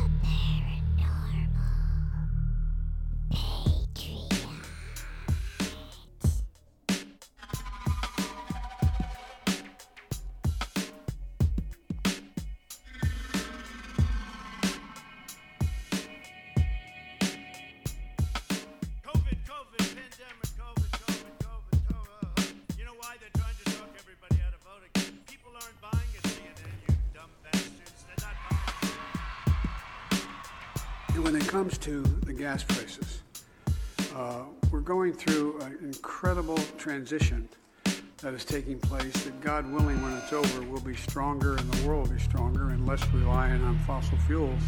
When it comes to the gas prices, we're going through an incredible transition that is taking place that, God willing, when it's over, we'll be stronger and the world will be stronger and less reliant on fossil fuels.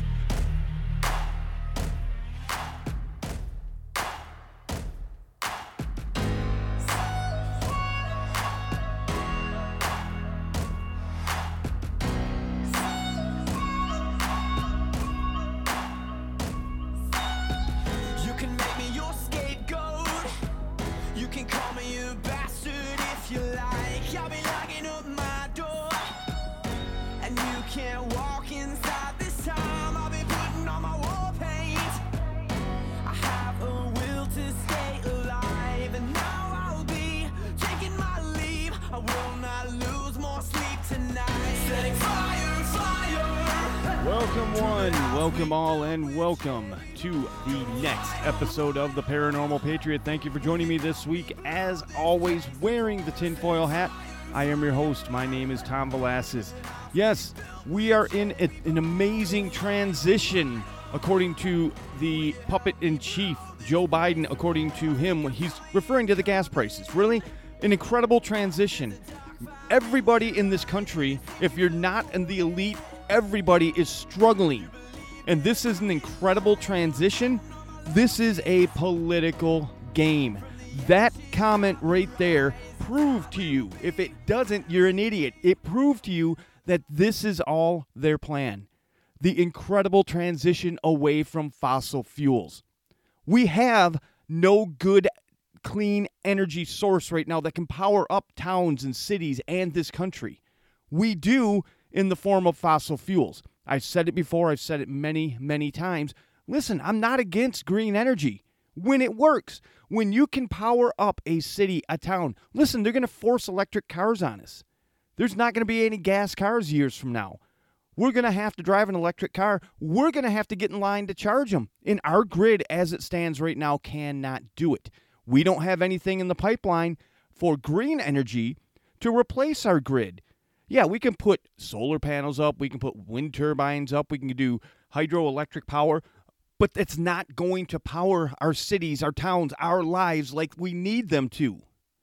Welcome all, and welcome to the next episode of The Paranormal Patriot. Thank you for joining me this week. As always, wearing the tinfoil hat, I am your host. My name is Tom Velasquez. Yes, we are in an amazing transition, according to the puppet-in-chief, Joe Biden. According to him, he's referring to the gas prices. Really, an incredible transition. Everybody in this country, if you're not in the elite, everybody is struggling. And this is an incredible transition. This is a political game. That comment right there proved to you. If it doesn't, you're an idiot. It proved to you that this is all their plan. The incredible transition away from fossil fuels. We have no good, clean energy source right now that can power up towns and cities and this country. We do in the form of fossil fuels. I've said it before. I've said it many, many times. Listen, I'm not against green energy when it works. When you can power up a city, a town. Listen, they're going to force electric cars on us. There's not going to be any gas cars years from now. We're going to have to drive an electric car. We're going to have to get in line to charge them. And our grid, as it stands right now, cannot do it. We don't have anything in the pipeline for green energy to replace our grid. Yeah, we can put solar panels up, we can put wind turbines up, we can do hydroelectric power, but it's not going to power our cities, our towns, our lives like we need them to.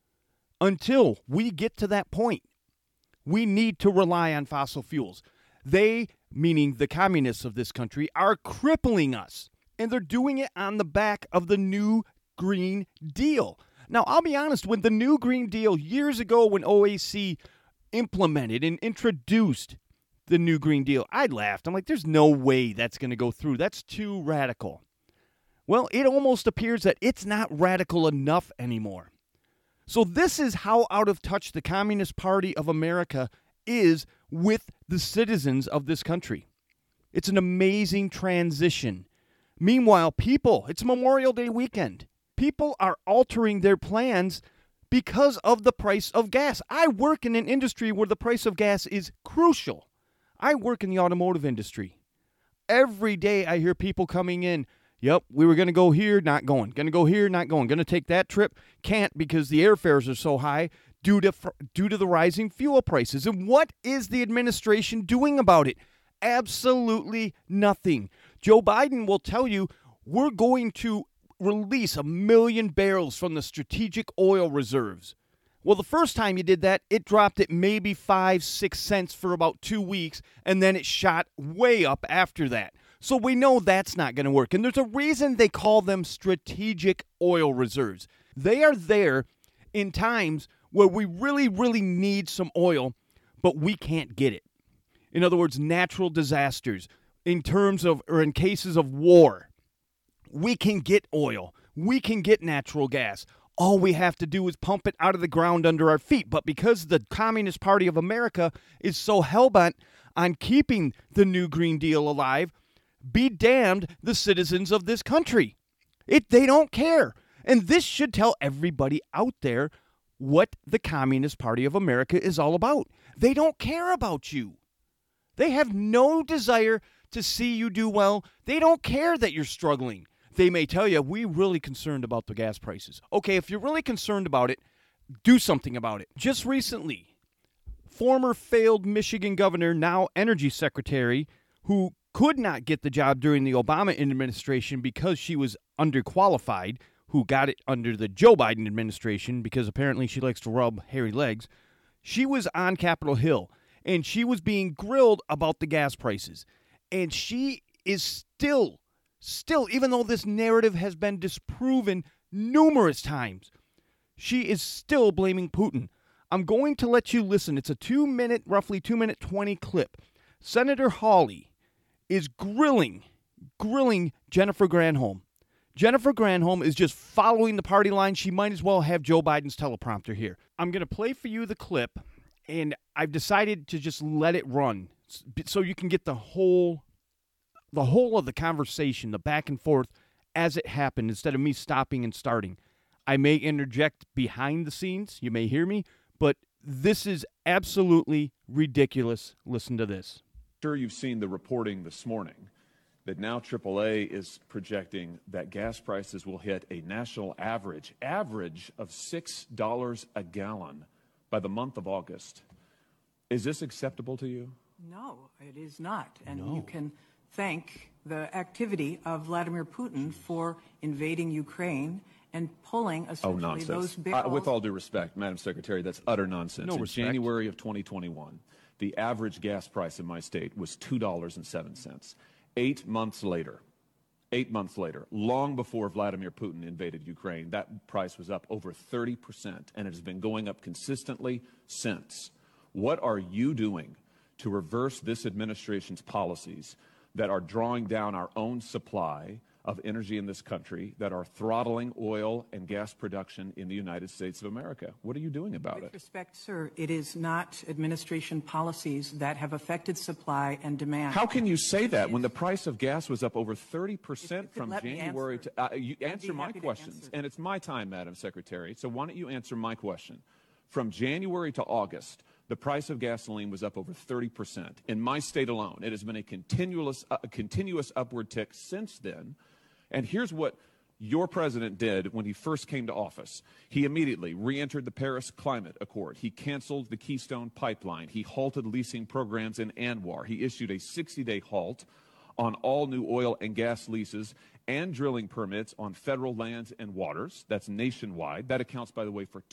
Until we get to that point, we need to rely on fossil fuels. They, meaning the communists of this country, are crippling us, and they're doing it on the back of the new Green Deal. Now, I'll be honest, when the new Green Deal, years ago when OAC implemented and introduced the new Green Deal, I laughed. I'm like, there's no way that's going to go through. That's too radical. Well, it almost appears that it's not radical enough anymore. So this is how out of touch the Communist Party of America is with the citizens of this country. It's an amazing transition. Meanwhile, it's Memorial Day weekend. People are altering their plans because of the price of gas. I work in an industry where the price of gas is crucial. I work in the automotive industry. Every day I hear people coming in, yep, we were going to go here, not going. Going to go here, not going. Going to take that trip, can't because the airfares are so high due to the rising fuel prices. And what is the administration doing about it? Absolutely nothing. Joe Biden will tell you we're going to release 1 million barrels from the strategic oil reserves. Well, the first time you did that, it dropped at maybe 5-6 cents for about 2 weeks, and then it shot way up after that. So we know that's not going to work. And there's a reason they call them strategic oil reserves. They are there in times where we really, really need some oil, but we can't get it. In other words, natural disasters, in cases of war. We can get oil. We can get natural gas. All we have to do is pump it out of the ground under our feet. But because the Communist Party of America is so hell-bent on keeping the new Green Deal alive, Be damned the citizens of this country. They don't care. And this should tell everybody out there what the Communist Party of America is all about. They don't care about you. They have no desire to see you do well. They don't care that you're struggling. They may tell you, we're really concerned about the gas prices. Okay, if you're really concerned about it, do something about it. Just recently, former failed Michigan governor, now energy secretary, who could not get the job during the Obama administration because she was underqualified, who got it under the Joe Biden administration because apparently she likes to rub hairy legs, she was on Capitol Hill, and she was being grilled about the gas prices. And she is still, even though this narrative has been disproven numerous times, she is still blaming Putin. I'm going to let you listen. It's a roughly 2 minute 20 clip. Senator Hawley is grilling Jennifer Granholm. Jennifer Granholm is just following the party line. She might as well have Joe Biden's teleprompter here. I'm going to play for you the clip, and I've decided to just let it run so you can get the whole of the conversation, the back and forth as it happened, instead of me stopping and starting. I may interject behind the scenes. You may hear me, but this is absolutely ridiculous. Listen to this. Sure, you've seen the reporting this morning that now AAA is projecting that gas prices will hit a national average of $6 a gallon by the month of August. Is this acceptable to you? No, it is not. And you can thank the activity of Vladimir Putin for invading Ukraine and pulling essentially those barrels. With all due respect, Madam Secretary, that's utter nonsense. No in respect. January of 2021, the average gas price in my state was $2.07. 8 months later, long before Vladimir Putin invaded Ukraine, that price was up over 30%, and it has been going up consistently since. What are you doing to reverse this administration's policies that are drawing down our own supply of energy in this country, that are throttling oil and gas production in the United States of America? What are you doing about it? With respect, sir, it is not administration policies that have affected supply and demand. How can you say that when the price of gas was up over 30% from January to... you answer my questions, and it's my time, Madam Secretary, so why don't you answer my question? From January to August, the price of gasoline was up over 30%. In my state alone, it has been a continuous upward tick since then. And here's what your president did when he first came to office. He immediately re-entered the Paris Climate Accord. He canceled the Keystone Pipeline. He halted leasing programs in ANWR. He issued a 60-day halt on all new oil and gas leases and drilling permits on federal lands and waters. That's nationwide. That accounts, by the way, for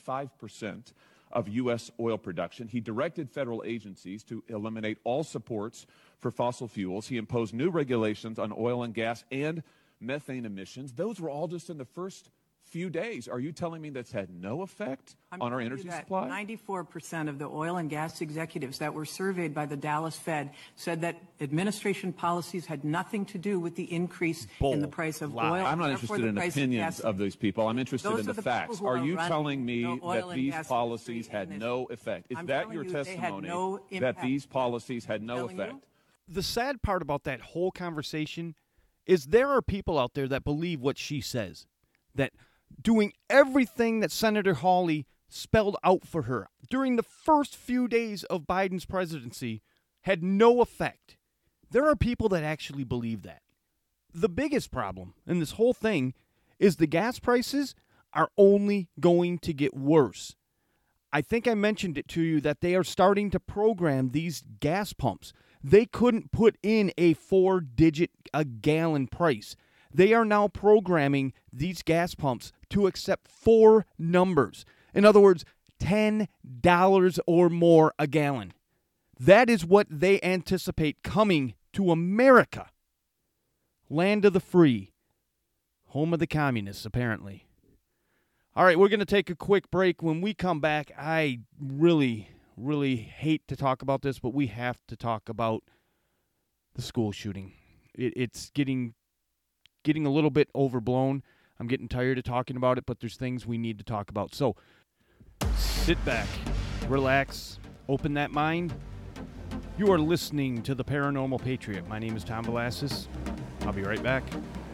25% of U.S. oil production. He directed federal agencies to eliminate all supports for fossil fuels. He imposed new regulations on oil and gas and methane emissions. Those were all just in the first few days. Are you telling me that's had no effect on our energy supply? 94% of the oil and gas executives that were surveyed by the Dallas Fed said that administration policies had nothing to do with the increase in the price of oil. I'm not interested in opinions of these people. I'm interested in the facts. Are you telling me that these policies had no effect? Is that your testimony that these policies had no effect? The sad part about that whole conversation is there are people out there that believe what she says, that doing everything that Senator Hawley spelled out for her during the first few days of Biden's presidency had no effect. There are people that actually believe that. The biggest problem in this whole thing is the gas prices are only going to get worse. I think I mentioned it to you that they are starting to program these gas pumps. They couldn't put in a 4-digit a gallon price. They are now programming these gas pumps to accept 4 numbers. In other words, $10 or more a gallon. That is what they anticipate coming to America. Land of the free. Home of the communists, apparently. All right, we're going to take a quick break. When we come back, I really hate to talk about this, but we have to talk about the school shooting. It's getting a little bit overblown. I'm getting tired of talking about it, but there's things we need to talk about. So sit back, relax, open that mind. You are listening to The Paranormal Patriot. My name is Tom Velasquez. I'll be right back.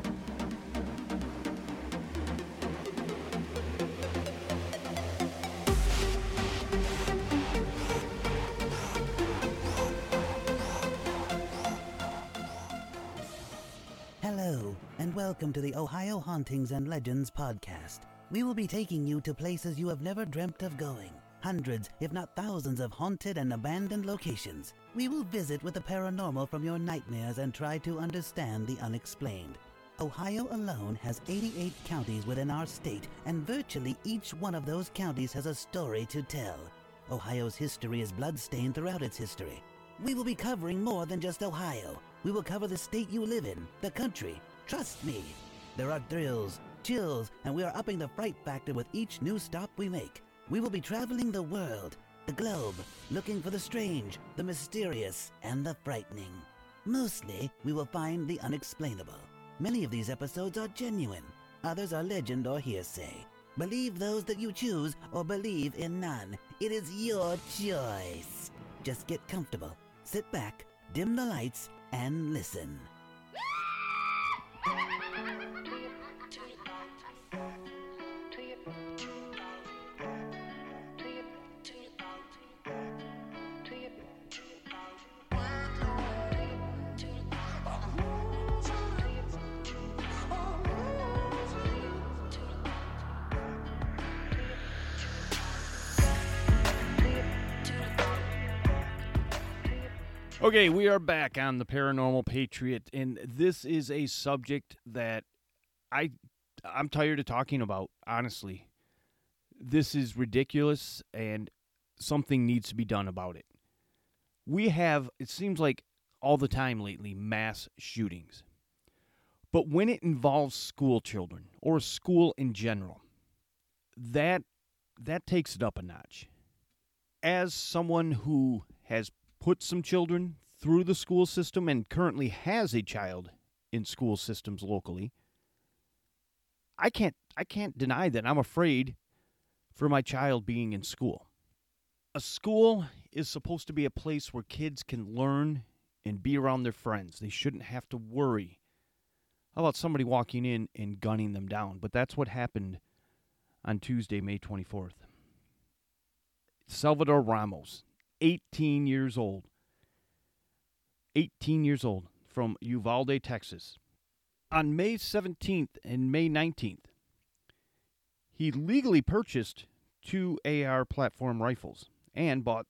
Hello, and welcome to the Ohio Hauntings and Legends podcast. We will be taking you to places you have never dreamt of going. Hundreds, if not thousands, of haunted and abandoned locations. We will visit with the paranormal from your nightmares and try to understand the unexplained. Ohio alone has 88 counties within our state, and virtually each one of those counties has a story to tell. Ohio's history is bloodstained throughout its history. We will be covering more than just Ohio. We will cover the state you live in, the country. Trust me. There are thrills, chills, and we are upping the fright factor with each new stop we make. We will be traveling the world, the globe, looking for the strange, the mysterious, and the frightening. Mostly, we will find the unexplainable. Many of these episodes are genuine. Others are legend or hearsay. Believe those that you choose or believe in none. It is your choice. Just get comfortable, sit back, dim the lights, and listen. Okay, we are back on The Paranormal Patriot, and this is a subject that I'm tired of talking about, honestly. This is ridiculous, and something needs to be done about it. We have, it seems like all the time lately, mass shootings. But when it involves school children, or school in general, that takes it up a notch. As someone who has put some children through the school system and currently has a child in school systems locally, I can't deny that I'm afraid for my child being in school. A school is supposed to be a place where kids can learn and be around their friends. They shouldn't have to worry about somebody walking in and gunning them down. But that's what happened on Tuesday, May 24th. Salvador Ramos, 18 years old, from Uvalde, Texas. On May 17th and May 19th, he legally purchased 2 AR platform rifles and bought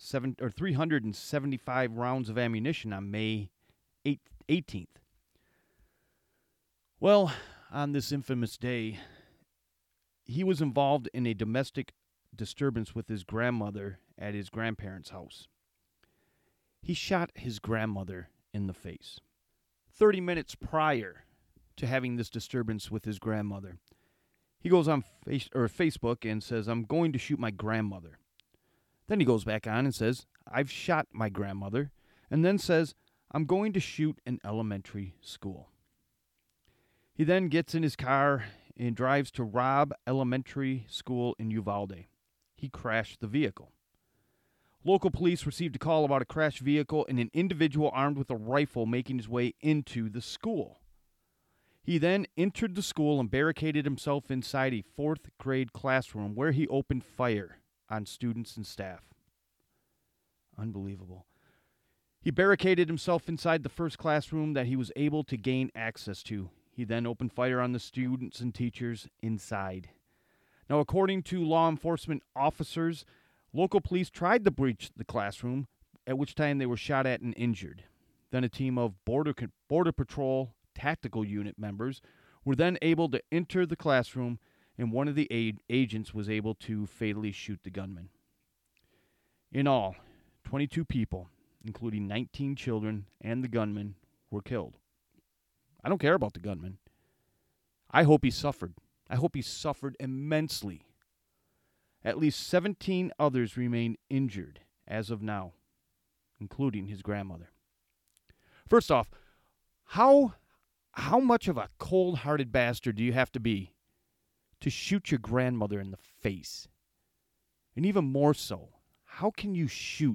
375 rounds of ammunition on May 18th. Well, on this infamous day, he was involved in a domestic disturbance with his grandmother at his grandparents' house. He shot his grandmother in the face. 30 minutes prior to having this disturbance with his grandmother, he goes on Facebook and says, "I'm going to shoot my grandmother." Then he goes back on and says, "I've shot my grandmother," and then says, "I'm going to shoot an elementary school." He then gets in his car and drives to Robb Elementary School in Uvalde. He crashed the vehicle. Local police received a call about a crashed vehicle and an individual armed with a rifle making his way into the school. He then entered the school and barricaded himself inside a 4th grade classroom where he opened fire on students and staff. Unbelievable. He barricaded himself inside the first classroom that he was able to gain access to. He then opened fire on the students and teachers inside. Now, according to law enforcement officers, local police tried to breach the classroom, at which time they were shot at and injured. Then a team of Border Patrol tactical unit members were then able to enter the classroom, and one of the agents was able to fatally shoot the gunman. In all, 22 people, including 19 children and the gunman, were killed. I don't care about the gunman. I hope he suffered. I hope he suffered immensely. At least 17 others remain injured as of now, including his grandmother. First off, how much of a cold-hearted bastard do you have to be to shoot your grandmother in the face? And even more so, how can you shoot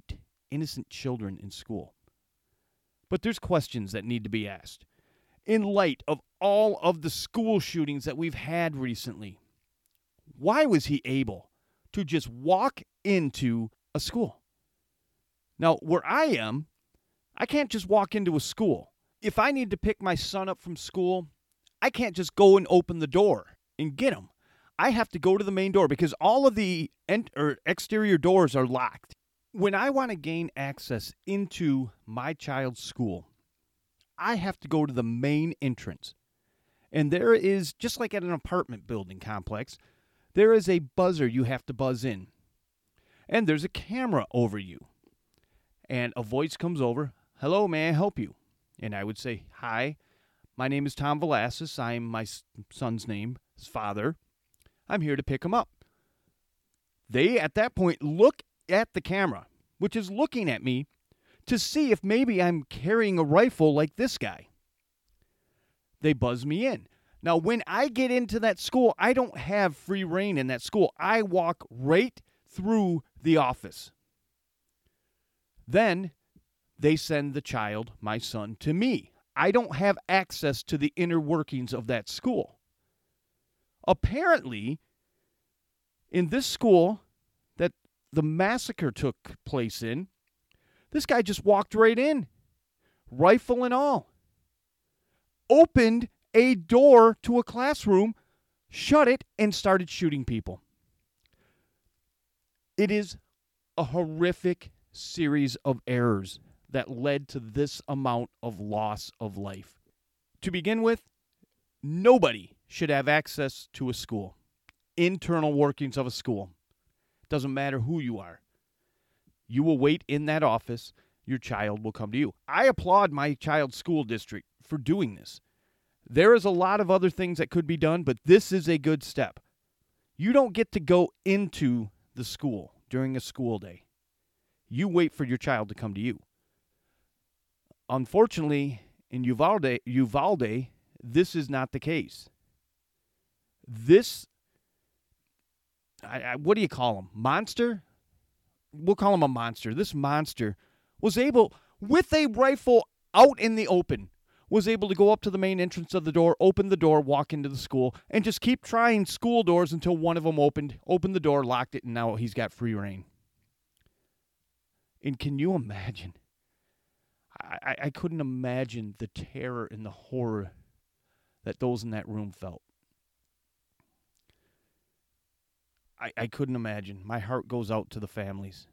innocent children in school. But there's questions that need to be asked. In light of all of the school shootings that we've had recently, why was he able to just walk into a school? Now, where I am, I can't just walk into a school. If I need to pick my son up from school, I can't just go and open the door and get him. I have to go to the main door because all of the exterior doors are locked. When I want to gain access into my child's school, I have to go to the main entrance. And there is, just like at an apartment building complex, there is a buzzer you have to buzz in. And there's a camera over you. And a voice comes over, "Hello, may I help you?" And I would say, "Hi, my name is Tom Velasquez. I'm my son's name, his father. I'm here to pick him up." They, at that point, look at the camera, which is looking at me, to see if maybe I'm carrying a rifle like this guy. They buzz me in. Now, when I get into that school, I don't have free reign in that school. I walk right through the office. Then they send the child, my son, to me. I don't have access to the inner workings of that school. Apparently, in this school that the massacre took place in, this guy just walked right in, rifle and all, opened a door to a classroom, shut it, and started shooting people. It is a horrific series of errors that led to this amount of loss of life. To begin with, nobody should have access to a school, internal workings of a school. Doesn't matter who you are. You will wait in that office. Your child will come to you. I applaud my child's school district for doing this. There is a lot of other things that could be done, but this is a good step. You don't get to go into the school during a school day. You wait for your child to come to you. Unfortunately, in Uvalde, this is not the case. This, what do you call him? Monster? We'll call him a monster. This monster was able, with a rifle out in the open, was able to go up to the main entrance of the door, open the door, walk into the school, and just keep trying school doors until one of them opened the door, locked it, and now he's got free reign. And can you imagine? I couldn't imagine the terror and the horror that those in that room felt. I couldn't imagine. My heart goes out to the families.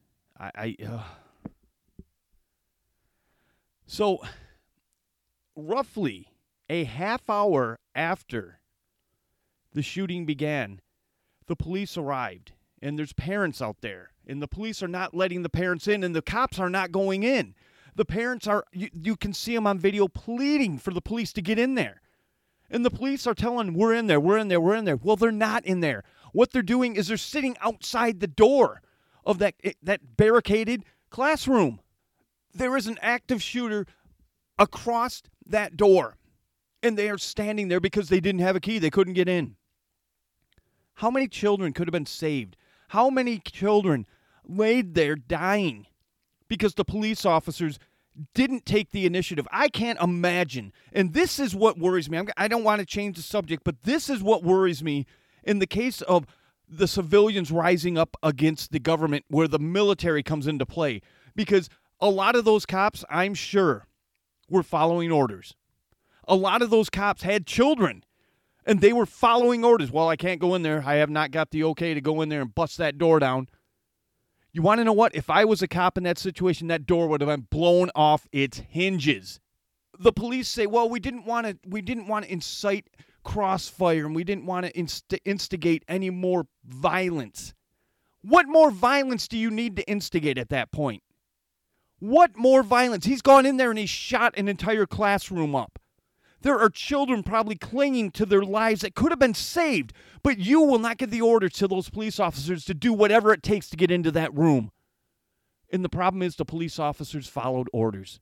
So, roughly a half hour after the shooting began, the police arrived, and there's parents out there, and the police are not letting the parents in, and the cops are not going in. The parents are, you can see them on video pleading for the police to get in there. And the police are telling, we're in there. Well, they're not in there. What they're doing is they're sitting outside the door of that barricaded classroom. There is an active shooter across that door, and they are standing there because they didn't have a key. They couldn't get in. How many children could have been saved? How many children laid there dying because the police officers didn't take the initiative? I can't imagine. And this is what worries me. I don't want to change the subject, but this is what worries me in the case of the civilians rising up against the government where the military comes into play. Because a lot of those cops, I'm sure, were following orders. A lot of those cops had children, and they were following orders. Well, I can't go in there. I have not got the okay to go in there and bust that door down. You want to know what? If I was a cop in that situation, that door would have been blown off its hinges. The police say, well, we didn't want to incite crossfire, and we didn't want to instigate any more violence. What more violence do you need to instigate at that point? What more violence? He's gone in there and he's shot an entire classroom up. There are children probably clinging to their lives that could have been saved, but you will not give the order to those police officers to do whatever it takes to get into that room. And the problem is the police officers followed orders.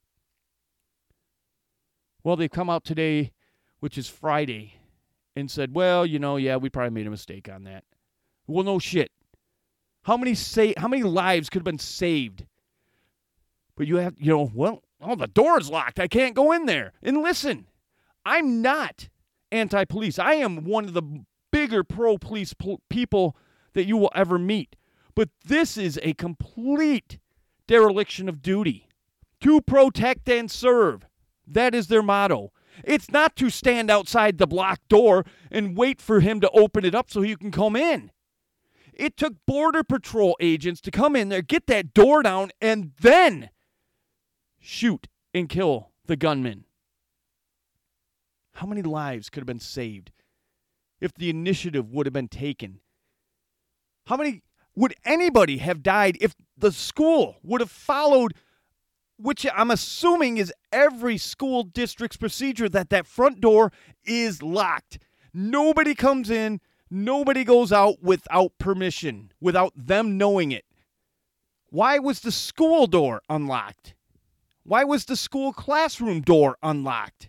Well, they've come out today, which is Friday, and said, well, we probably made a mistake on that. Well, no shit. How many lives could have been saved But you have, the door's locked. I can't go in there. And listen, I'm not anti-police. I am one of the bigger pro-police people that you will ever meet. But this is a complete dereliction of duty. To protect and serve. That is their motto. It's not to stand outside the blocked door and wait for him to open it up so you can come in. It took Border Patrol agents to come in there, get that door down, and then shoot and kill the gunman. How many lives could have been saved if the initiative would have been taken? How many would anybody have died if the school would have followed, which I'm assuming is every school district's procedure, that front door is locked. Nobody comes in, nobody goes out without permission, without them knowing it. Why was the school door unlocked? Why was the school classroom door unlocked?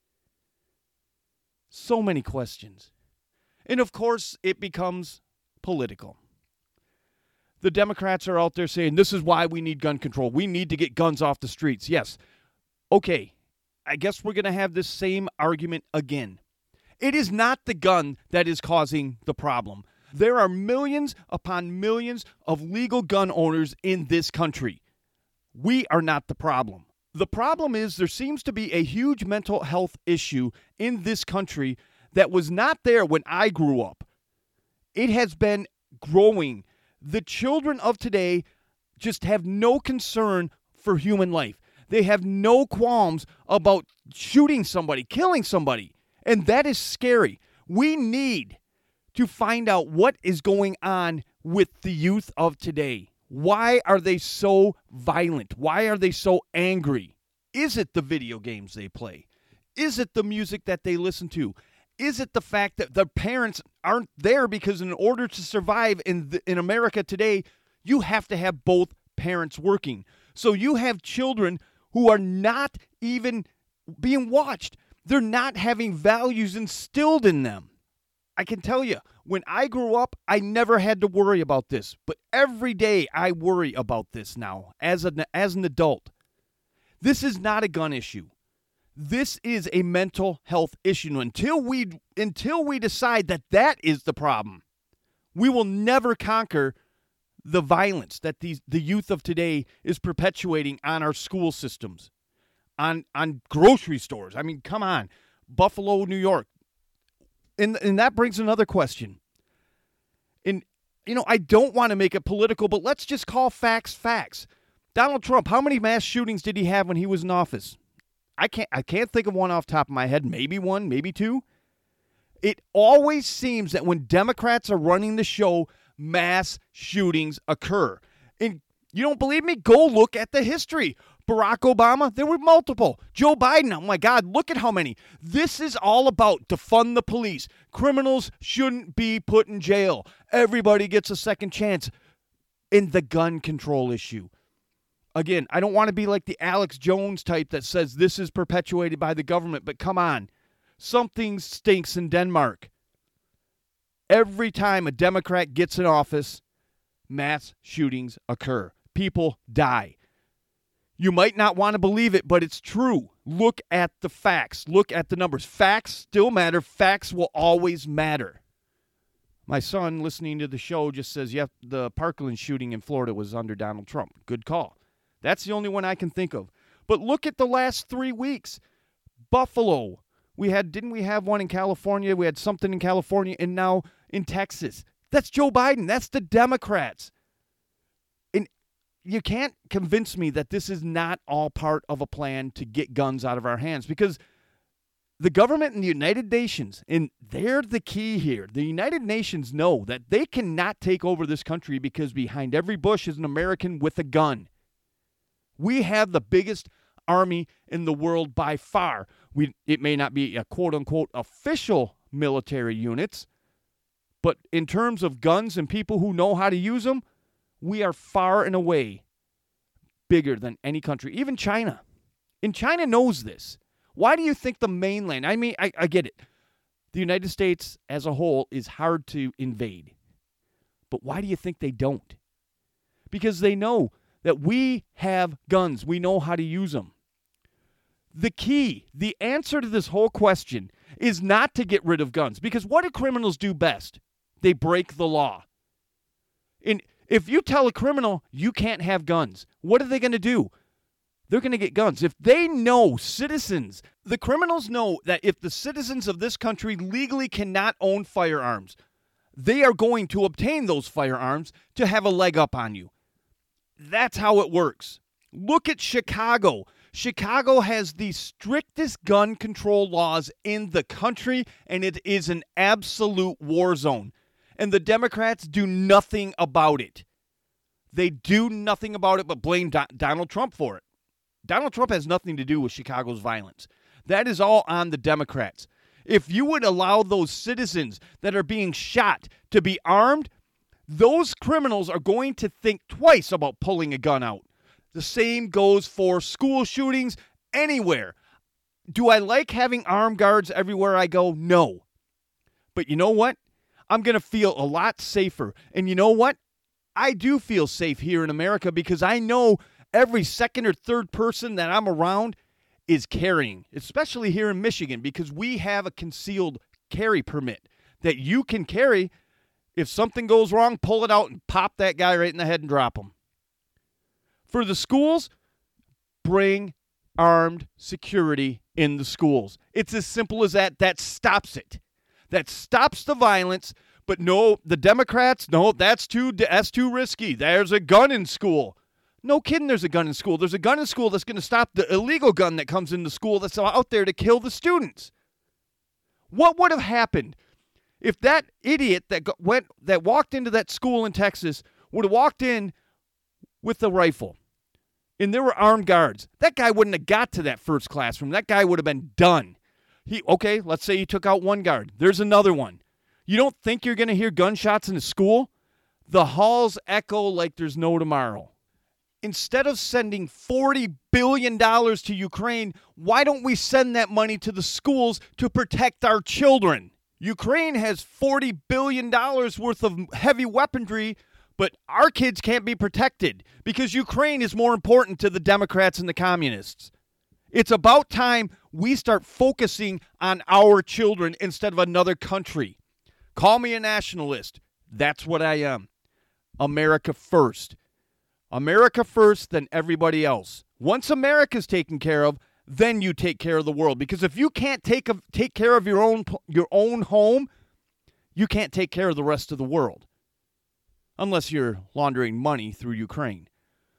So many questions. And of course, it becomes political. The Democrats are out there saying, this is why we need gun control. We need to get guns off the streets. Yes. Okay. I guess we're going to have this same argument again. It is not the gun that is causing the problem. There are millions upon millions of legal gun owners in this country. We are not the problem. The problem is there seems to be a huge mental health issue in this country that was not there when I grew up. It has been growing. The children of today just have no concern for human life. They have no qualms about shooting somebody, killing somebody. And that is scary. We need to find out what is going on with the youth of today. Why are they so violent? Why are they so angry? Is it the video games they play? Is it the music that they listen to? Is it the fact that their parents aren't there? Because in order to survive in America today, you have to have both parents working. So you have children who are not even being watched. They're not having values instilled in them. I can tell you, when I grew up, I never had to worry about this. But every day I worry about this now as an adult. This is not a gun issue. This is a mental health issue. Until we decide that is the problem, we will never conquer the violence that the youth of today is perpetuating on our school systems, on grocery stores. I mean, come on. Buffalo, New York. And that brings another question. And, I don't want to make it political, but let's just call facts facts. Donald Trump, how many mass shootings did he have when he was in office? I can't think of one off the top of my head. Maybe one, maybe two. It always seems that when Democrats are running the show, mass shootings occur. And you don't believe me? Go look at the history. Barack Obama, there were multiple. Joe Biden, oh my God, look at how many. This is all about defund the police. Criminals shouldn't be put in jail. Everybody gets a second chance. In the gun control issue. Again, I don't want to be like the Alex Jones type that says this is perpetuated by the government, but come on. Something stinks in Denmark. Every time a Democrat gets in office, mass shootings occur. People die. You might not want to believe it, but it's true. Look at the facts. Look at the numbers. Facts still matter. Facts will always matter. My son, listening to the show, just says, yeah, the Parkland shooting in Florida was under Donald Trump. Good call. That's the only one I can think of. But look at the last 3 weeks. Buffalo. Didn't we have one in California? We had something in California and now in Texas. That's Joe Biden. That's the Democrats. And you can't convince me that this is not all part of a plan to get guns out of our hands, because the government and the United Nations, and they're the key here. The United Nations know that they cannot take over this country because behind every bush is an American with a gun. We have the biggest army in the world by far. It may not be a quote-unquote official military units, but in terms of guns and people who know how to use them, we are far and away bigger than any country, even China. And China knows this. Why do you think the mainland, I get it. The United States as a whole is hard to invade. But why do you think they don't? Because they know that we have guns. We know how to use them. The key, the answer to this whole question is not to get rid of guns, because what do criminals do best? They break the law. And if you tell a criminal you can't have guns, what are they going to do? They're going to get guns. If they know citizens, the criminals know that if the citizens of this country legally cannot own firearms, they are going to obtain those firearms to have a leg up on you. That's how it works. Look at Chicago. Chicago has the strictest gun control laws in the country, and it is an absolute war zone. And the Democrats do nothing about it. They do nothing about it but blame Donald Trump for it. Donald Trump has nothing to do with Chicago's violence. That is all on the Democrats. If you would allow those citizens that are being shot to be armed, those criminals are going to think twice about pulling a gun out. The same goes for school shootings anywhere. Do I like having armed guards everywhere I go? No. But you know what? I'm going to feel a lot safer. And you know what? I do feel safe here in America because I know every second or third person that I'm around is carrying, especially here in Michigan, because we have a concealed carry permit that you can carry. If something goes wrong, pull it out and pop that guy right in the head and drop him. For the schools, bring armed security in the schools. It's as simple as that. That stops it. That stops the violence. But no, the Democrats, no, that's too risky. There's a gun in school. No kidding, there's a gun in school. There's a gun in school that's going to stop the illegal gun that comes into school that's out there to kill the students. What would have happened if that idiot that walked into that school in Texas would have walked in with a rifle and there were armed guards? That guy wouldn't have got to that first classroom. That guy would have been done. Okay, let's say he took out one guard. There's another one. You don't think you're going to hear gunshots in a school? The halls echo like there's no tomorrow. Instead of sending $40 billion to Ukraine, why don't we send that money to the schools to protect our children? Ukraine has $40 billion worth of heavy weaponry, but our kids can't be protected because Ukraine is more important to the Democrats and the communists. It's about time we start focusing on our children instead of another country. Call me a nationalist. That's what I am. America first. America first, then everybody else. Once America's taken care of, then you take care of the world. Because if you can't take care of your own home, you can't take care of the rest of the world. Unless you're laundering money through Ukraine.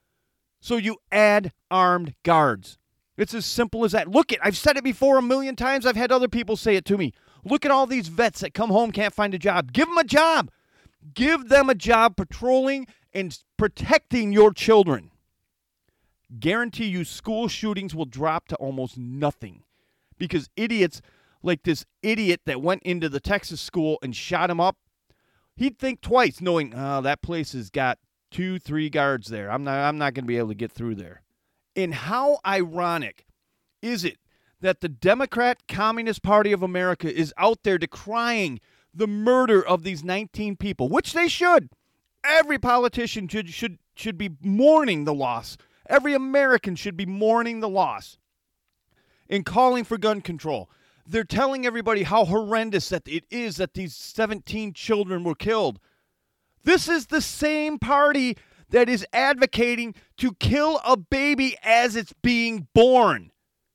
So you add armed guards. It's as simple as that. Look, I've said it before a million times. I've had other people say it to me. Look at all these vets that come home, can't find a job. Give them a job. Give them a job patrolling and protecting your children. Guarantee you school shootings will drop to almost nothing because idiots like this idiot that went into the Texas school and shot him up, he'd think twice knowing, that place has got 2-3 guards there. I'm not going to be able to get through there. And how ironic is it that the Democrat Communist Party of America is out there decrying the murder of these 19 people, which they should. Every politician should be mourning the loss. Every American should be mourning the loss and calling for gun control. They're telling everybody how horrendous that it is that these 17 children were killed. This is the same party that is advocating to kill a baby as it's being born.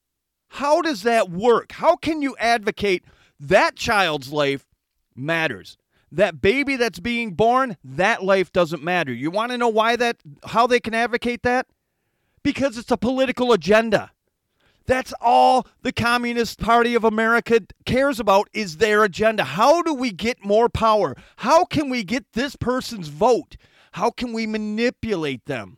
How does that work? How can you advocate that child's life matters? That baby that's being born, that life doesn't matter. You want to know how they can advocate that? Because it's a political agenda. That's all the Communist Party of America cares about is their agenda. How do we get more power? How can we get this person's vote? How can we manipulate them?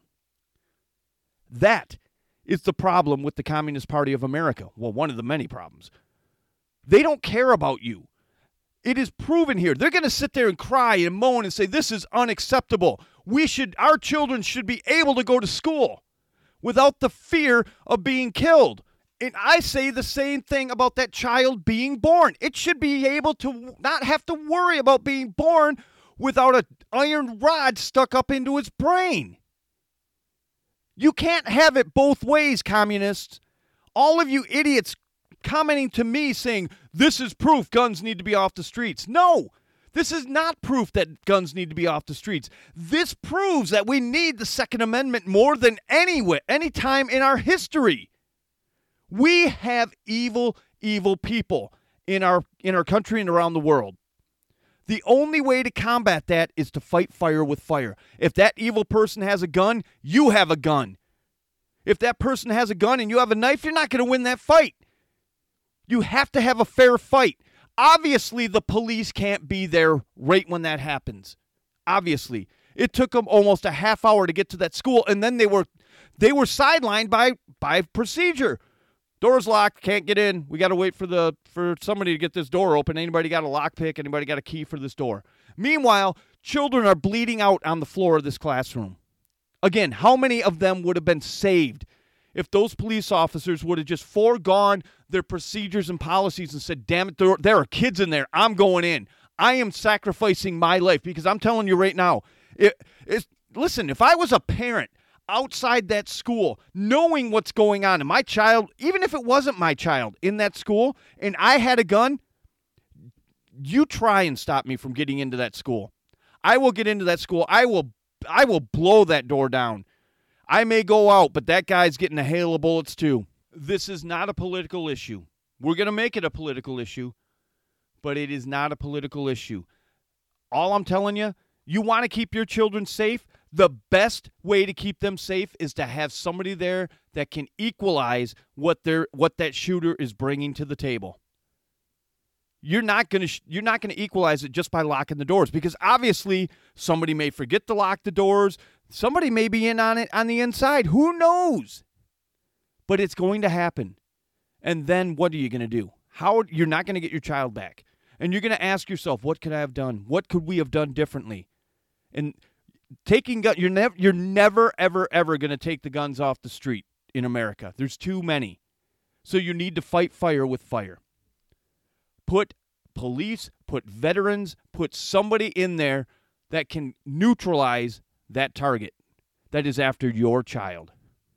That is the problem with the Communist Party of America. Well, one of the many problems. They don't care about you. It is proven here. They're going to sit there and cry and moan and say, this is unacceptable. Our children should be able to go to school without the fear of being killed. And I say the same thing about that child being born. It should be able to not have to worry about being born without an iron rod stuck up into its brain. You can't have it both ways, communists. All of you idiots commenting to me saying, this is proof guns need to be off the streets. No, this is not proof that guns need to be off the streets. This proves that we need the Second Amendment more than any time in our history. We have evil people in our country and around the world. The only way to combat that is to fight fire with fire. If that evil person has a gun, you have a gun. If that person has a gun and you have a knife, you're not going to win that fight. You have to have a fair fight. Obviously, the police can't be there right when that happens. Obviously. It took them almost a half hour to get to that school, and then they were sidelined by procedure. Door's locked, can't get in. We got to wait for somebody to get this door open. Anybody got a lockpick? Anybody got a key for this door? Meanwhile, children are bleeding out on the floor of this classroom. Again, how many of them would have been saved if those police officers would have just foregone their procedures and policies and said, damn it, there are kids in there. I'm going in. I am sacrificing my life, because I'm telling you right now, listen, if I was a parent outside that school, knowing what's going on, and my child, even if it wasn't my child, in that school, and I had a gun, you try and stop me from getting into that school. I will get into that school. I will blow that door down. I may go out, but that guy's getting a hail of bullets too. This is not a political issue. We're going to make it a political issue, but it is not a political issue. All I'm telling you, you want to keep your children safe? The best way to keep them safe is to have somebody there that can equalize what that shooter is bringing to the table. You're not going to equalize it just by locking the doors, because obviously somebody may forget to lock the doors. Somebody may be in on it on the inside. Who knows? But it's going to happen. And then what are you going to do? You're not going to get your child back. And you're going to ask yourself, what could I have done? What could we have done differently? And taking guns, you're never, ever, ever going to take the guns off the street in America. There's too many. So you need to fight fire with fire. Put police, put veterans, put somebody in there that can neutralize that target that is after your child.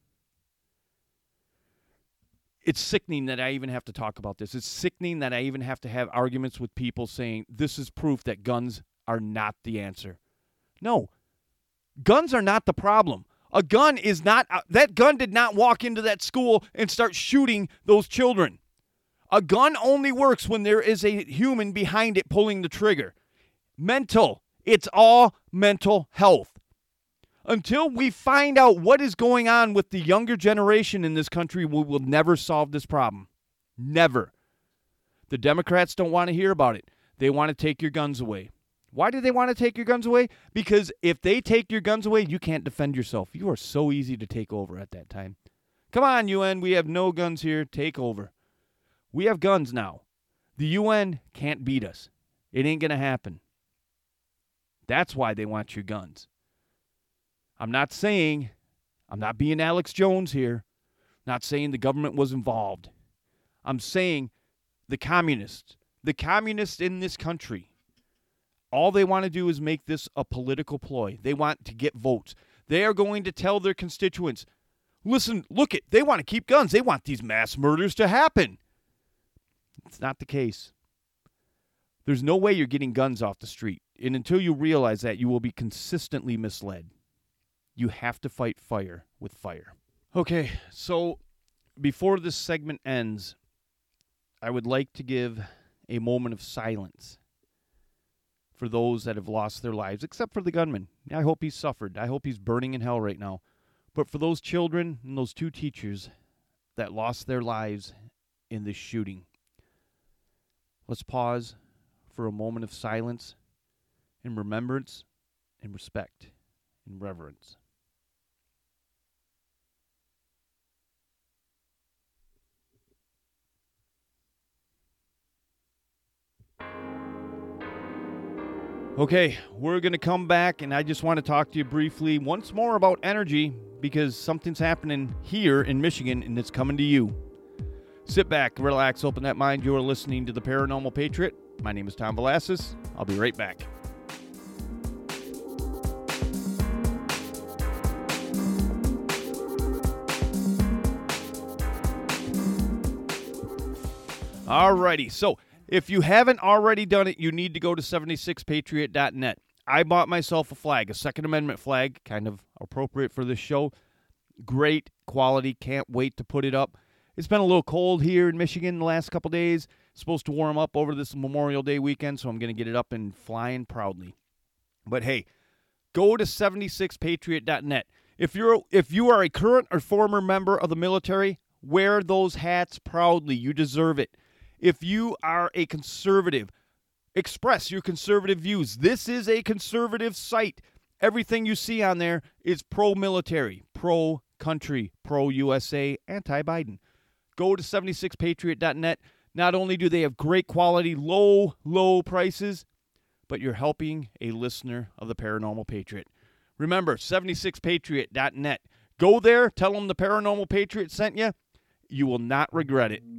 It's sickening that I even have to talk about this. It's sickening that I even have to have arguments with people saying this is proof that guns are not the answer. No, guns are not the problem. A gun is not, that gun did not walk into that school and start shooting those children. A gun only works when there is a human behind it pulling the trigger. Mental. It's all mental health. Until we find out what is going on with the younger generation in this country, we will never solve this problem. Never. The Democrats don't want to hear about it. They want to take your guns away. Why do they want to take your guns away? Because if they take your guns away, you can't defend yourself. You are so easy to take over at that time. Come on, UN, we have no guns here. Take over. We have guns now. The UN can't beat us. It ain't going to happen. That's why they want your guns. I'm not being Alex Jones here. Not saying the government was involved. I'm saying the communists in this country, all they want to do is make this a political ploy. They want to get votes. They are going to tell their constituents, listen, they want to keep guns. They want these mass murders to happen. It's not the case. There's no way you're getting guns off the street. And until you realize that, you will be consistently misled. You have to fight fire with fire. Okay, so before this segment ends, I would like to give a moment of silence for those that have lost their lives, except for the gunman. I hope he's suffered. I hope he's burning in hell right now. But for those children and those 2 teachers that lost their lives in this shooting, let's pause for a moment of silence and remembrance and respect and reverence. Okay, we're going to come back, and I just want to talk to you briefly once more about energy, because something's happening here in Michigan, and it's coming to you. Sit back, relax, open that mind. You are listening to The Paranormal Patriot. My name is Tom Velasquez. I'll be right back. Alrighty, so if you haven't already done it, you need to go to 76patriot.net. I bought myself a flag, a Second Amendment flag, kind of appropriate for this show. Great quality, can't wait to put it up. It's been a little cold here in Michigan the last couple days. It's supposed to warm up over this Memorial Day weekend, so I'm going to get it up and flying proudly. But hey, go to 76patriot.net. If you are a current or former member of the military, wear those hats proudly. You deserve it. If you are a conservative, express your conservative views. This is a conservative site. Everything you see on there is pro-military, pro-country, pro-USA, anti-Biden. Go to 76patriot.net. Not only do they have great quality, low prices, but you're helping a listener of the Paranormal Patriot. Remember, 76patriot.net. Go there, tell them the Paranormal Patriot sent you. You will not regret it.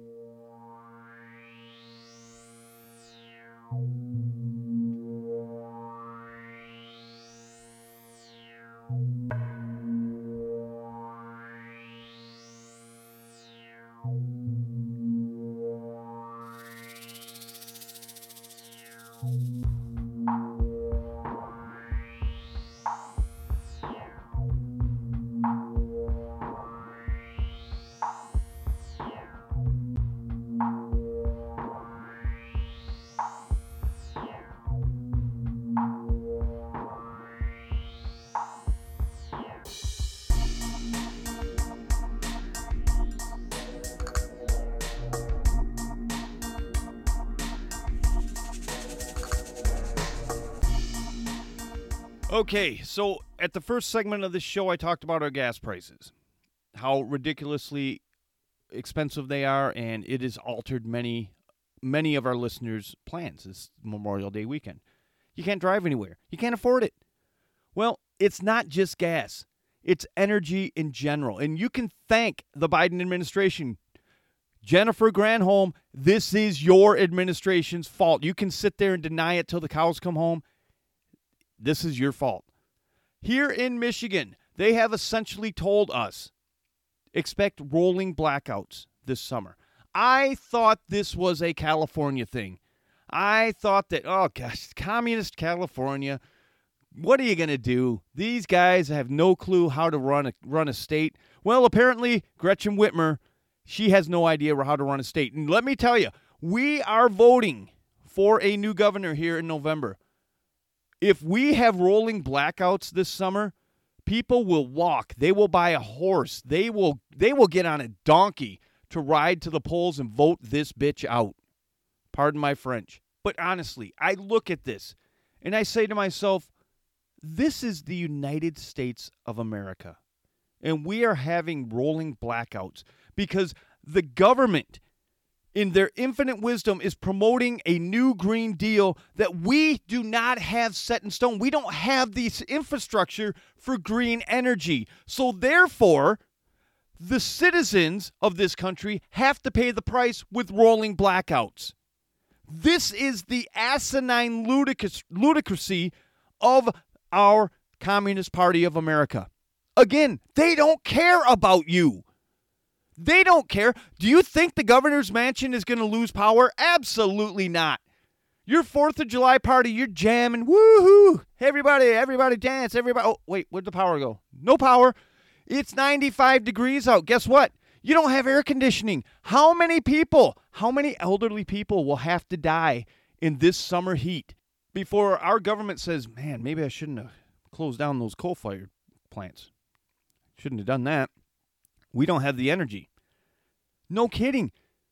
Okay, so at the first segment of this show, I talked about our gas prices, how ridiculously expensive they are, and it has altered many of our listeners' plans this Memorial Day weekend. You can't drive anywhere. You can't afford it. Well, it's not just gas. It's energy in general, and you can thank the Biden administration. Jennifer Granholm, this is your administration's fault. You can sit there and deny it till the cows come home. This is your fault. Here in Michigan, they have essentially told us, expect rolling blackouts this summer. I thought this was a California thing. I thought that, oh gosh, communist California, what are you going to do? These guys have no clue how to run a state. Well, apparently, Gretchen Whitmer, she has no idea how to run a state. And let me tell you, we are voting for a new governor here in November. If we have rolling blackouts this summer, people will walk. They will buy a horse. They will get on a donkey to ride to the polls and vote this bitch out. Pardon my French. But honestly, I look at this and I say to myself, this is the United States of America. And we are having rolling blackouts because the government, in their infinite wisdom, is promoting a new Green Deal that we do not have set in stone. We don't have the infrastructure for green energy. So therefore, the citizens of this country have to pay the price with rolling blackouts. This is the asinine ludicrousy of our Communist Party of America. Again, they don't care about you. They don't care. Do you think the governor's mansion is going to lose power? Absolutely not. Your 4th of July party, you're jamming. Woohoo! Everybody dance. Everybody. Oh, wait, where'd the power go? No power. It's 95 degrees out. Guess what? You don't have air conditioning. How many elderly people will have to die in this summer heat before our government says, man, maybe I shouldn't have closed down those coal-fired plants. Shouldn't have done that. We don't have the energy. No kidding.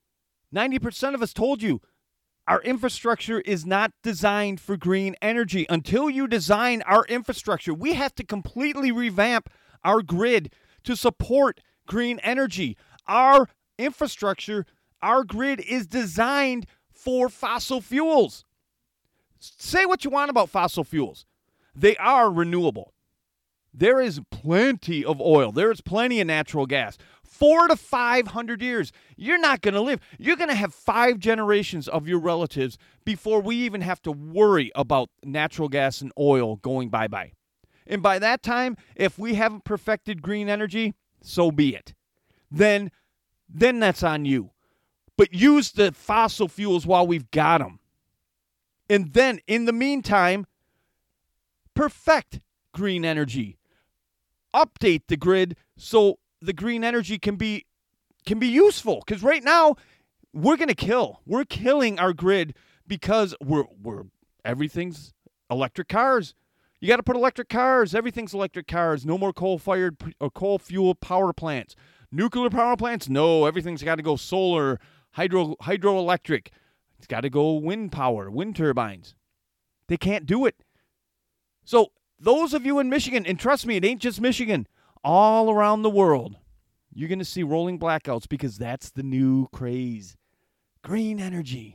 90% of us told you our infrastructure is not designed for green energy. Until you design our infrastructure, we have to completely revamp our grid to support green energy. Our infrastructure, our grid is designed for fossil fuels. Say what you want about fossil fuels. They are renewable. There is plenty of oil. There is plenty of natural gas. 400 to 500 years. You're not going to live. You're going to have 5 generations of your relatives before we even have to worry about natural gas and oil going bye-bye. And by that time, if we haven't perfected green energy, so be it. Then that's on you. But use the fossil fuels while we've got them. And then, in the meantime, perfect green energy. Update the grid so the green energy can be useful. Because right now, we're going to kill. We're killing our grid because everything's electric cars. You got to put electric cars. Everything's electric cars. No more coal-fired or coal-fueled power plants. Nuclear power plants? No, everything's got to go solar, hydroelectric. It's got to go wind power, wind turbines. They can't do it. So those of you in Michigan, and trust me, it ain't just Michigan, all around the world, you're going to see rolling blackouts because that's the new craze. Green energy.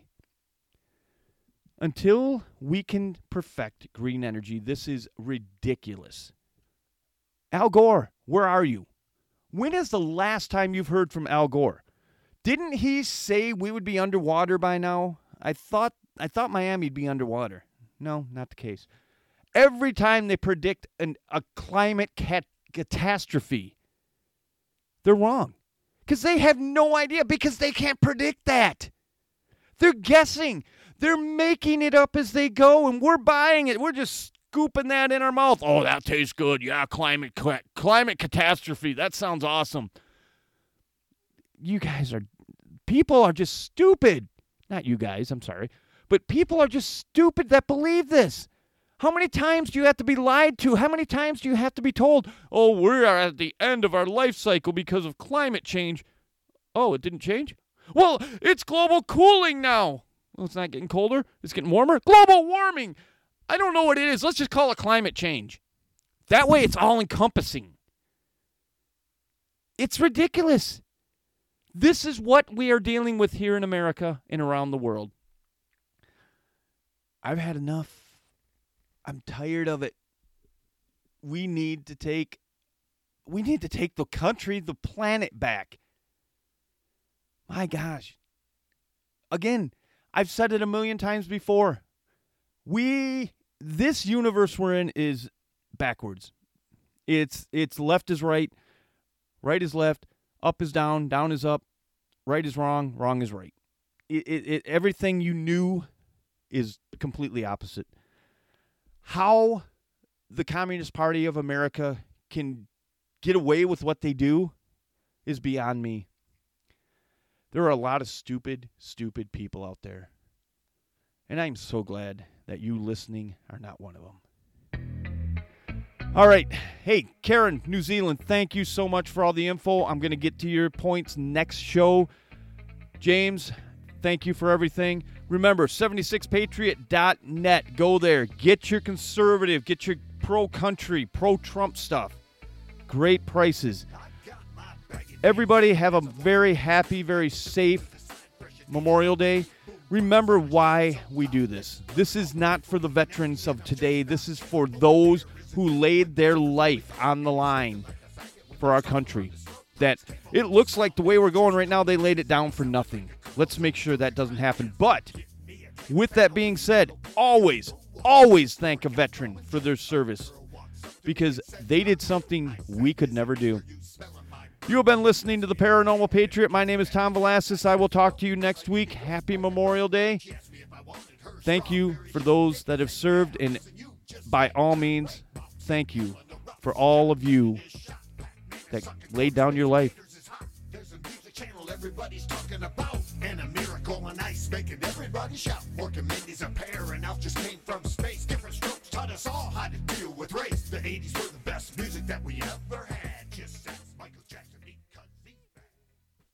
Until we can perfect green energy, this is ridiculous. Al Gore, where are you? When is the last time you've heard from Al Gore? Didn't he say we would be underwater by now? I thought Miami'd be underwater. No, not the case. Every time they predict a climate catastrophe, they're wrong. Because they have no idea, because they can't predict that. They're guessing. They're making it up as they go, and we're buying it. We're just scooping that in our mouth. Oh, that tastes good. Yeah, climate catastrophe. That sounds awesome. People are just stupid. Not you guys, I'm sorry. But people are just stupid that believe this. How many times do you have to be lied to? How many times do you have to be told, oh, we are at the end of our life cycle because of climate change? Oh, it didn't change? Well, it's global cooling now. Well, it's not getting colder. It's getting warmer. Global warming. I don't know what it is. Let's just call it climate change. That way it's all-encompassing. It's ridiculous. This is what we are dealing with here in America and around the world. I've had enough. I'm tired of it. We need to take the country, the planet back. My gosh. Again, I've said it a million times before. This universe we're in is backwards. It's left is right is left, up is down is up, right is wrong, wrong is right. Everything you knew is completely opposite. How the Communist Party of America can get away with what they do is beyond me. There are a lot of stupid people out there. And I'm so glad that you listening are not one of them. All right. Hey, Karen, New Zealand, thank you so much for all the info. I'm going to get to your points next show. James, thank you for everything. Remember, 76patriot.net. Go there. Get your conservative, get your pro-country, pro-Trump stuff. Great prices. Everybody have a very happy, very safe Memorial Day. Remember why we do this. This is not for the veterans of today. This is for those who laid their life on the line for our country. That it looks like the way we're going right now, they laid it down for nothing. Let's make sure that doesn't happen. But with that being said, always thank a veteran for their service because they did something we could never do. You have been listening to The Paranormal Patriot. My name is Tom Velasquez. I will talk to you next week. Happy Memorial Day. Thank you for those that have served, and by all means, thank you for all of you that laid down your life. Everybody's talking about and a miracle on ice making everybody shout. Working Mindy's a pair and Alf just came from space. Different strokes taught us all how to deal with race. The 80s were the best music that we ever